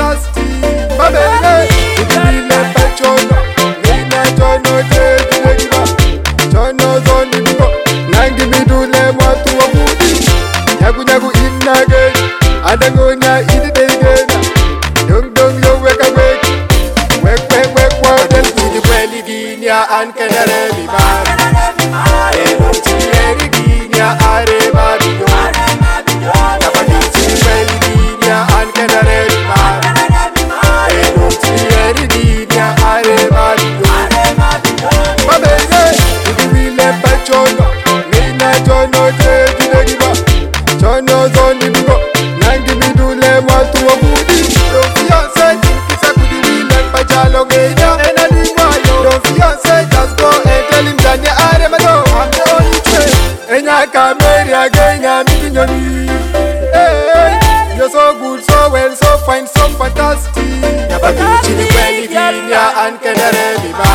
fantastic. Babele, Udile Pachono, Nina Jono Tegiba, Jono Zoni Bigo, Nangi Midule Matu Wabudi, Yagu Yagu Inage, Adagonya Idegena, Dung Yo Weka Wek, Water to the Belliginia and Canary Bar, Eriginia, Areba Bigo, Napati Belliginia and Canary Bar, Eriginia, Areba Bigo, Babele, Udile Pachono, Nina Jono Tegiba, Jono Zoni Bigo, Nangi Midule Matu Wabudi, don't fiance, Kisakudi Pachalo Genya, and I do my don't fiance, just go and tell him that you are I'm the only train, and I can marry again, I'm in your knee. Hey, you're so good, so well, so fine, so fantastic. Yabaguchi, Belliginia, and Canary.